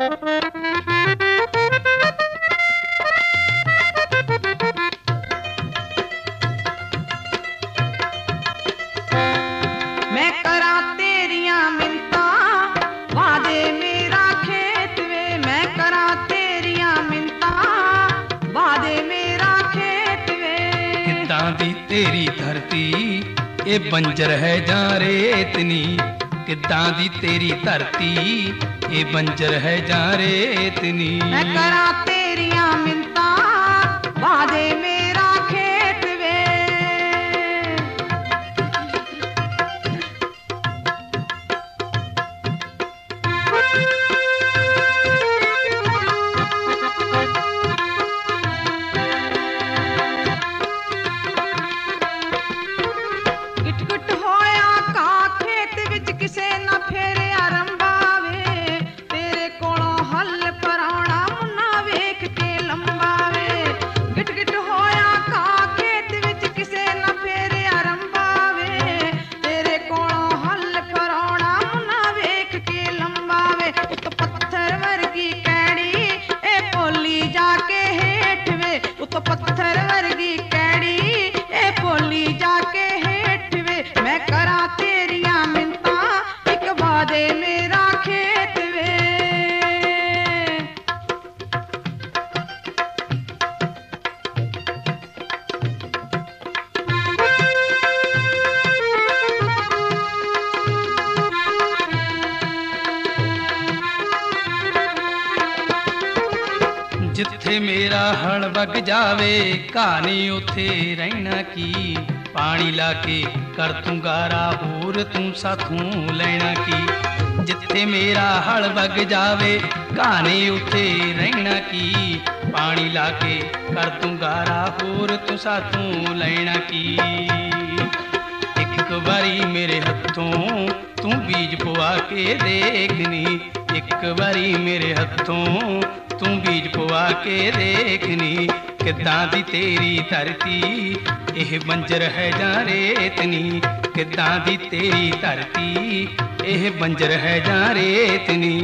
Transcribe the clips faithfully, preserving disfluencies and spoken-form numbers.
मैं करा तेरिया मिन्नता वादे मेरा खेत वे, मैं करा तेरिया मिन्नता वादे मेरा खेत वे। किद्दां दी तेरी धरती ये बंजर है जां रेतनी, किद्दां दी तेरी धरती ये बंजर है जां रेतनी। मैं करा तेरिया मिन्नता वादे मेरा खेत वे। गिट गिट होया का खेत विच किसे ना फेरिया रंबा वे, तेरे कोलों हल पराउणा मुन्ना वेख के लंबा वे। गिट गिट होया का खेत विच किसे ना फेरिया रंबा वे, तेरे कोलों हल पराउणा मुन्ना वेख के लंबा वे। उत पत्थर वर्गी कैड़ी ए पोली जाके हेठ वे, उत पत्थर वर्गी कैड़ी ए पोली जाके हेठ वे। मैं करा तेरिया मिन्नता इक वादे मेरा खेत वे। जिथे मेरा हल वग जावे कहानी उथे रहना की, पानी लाके कर तू गारा होर तू साथों लेना की। जिथे मेरा हल वग जावे कहानी उथे रहना की, पानी लाके कर तू गारा होर तू साथों लेना की। एक बारी मेरे हथों तू बीज पवा के देखनी, एक बारी मेरे हथों तू बीज पवा के देखनी। किद्दां दी तेरी धरती यह बंजर है जां रेतनी, किद्दां दी तेरी धरती यह बंजर है जां रेतनी।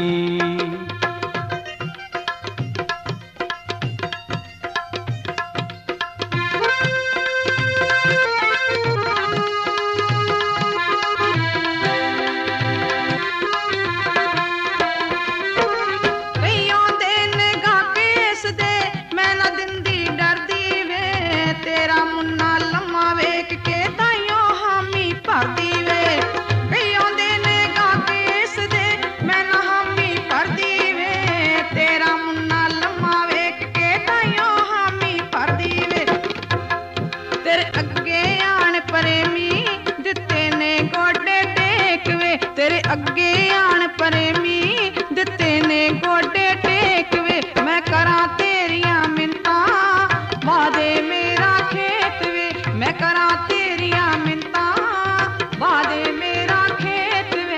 कईयों दे निगाह केस दे मैं ना दिंदी डरदी वे, तेरा मुन्ना लम्मा वेख के ताइयों हामी भरदी वे। कईयों दे निगाह केस दे मैं ना हामी भरदी वे, तेरा मुन्ना लम्मा वेख के ताइयों हामी भरदी वे। तेरे अगे आन प्रेमी दिते ने गोडे टेक वे, तेरे अगे आन प्रेमी दिते ने गोडे टेक वे। मैं करा तेरिया मिन्नता वादे मेरा खेत वे, मैं करा तेरिया मिन्नता वादे मेरा खेत वे।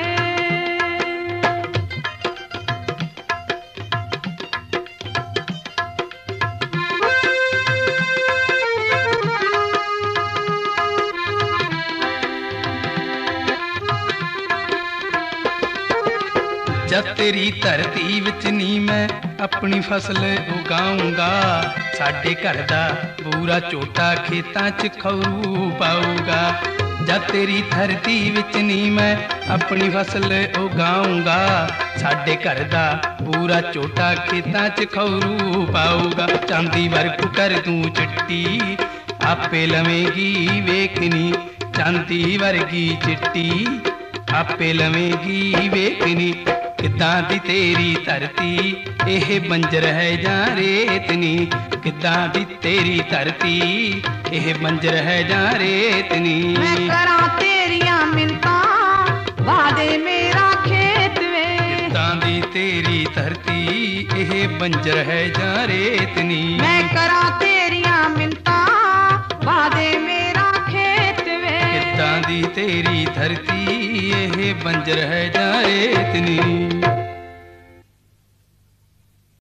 जब तेरी धरती विच नी मैं अपनी फसल उगाऊंगा, साडे घर दा पूरा झोटा खेतां च खौरू पाऊगा। जब तेरी धरती विच नी मैं अपनी फसल उगाऊंगा, साडे घर दा पूरा झोटा खेतां च खौरू पाऊगा। चांदी वर्ग कर तू चिट्टी आपे लवेगी वेखनी, चांदी वर्गी चिट्टी आपे लवेगी वेखनी। किद्दां दी तेरी धरती यह बंजर है जां रेतनी, किद्दां दी तेरी धरती यह बंजर है जां रेतनी। मैं करा तेरिया मिन्नता वादे मेरा खेत वे, किद्दां दी तेरी धरती यह बंजर है जां रेतनी। मैं करा तेरिया मिन्नता वादे मेरा खेत वे। किद्दां दी तेरी धरती यह बंजर है जां रेतनी।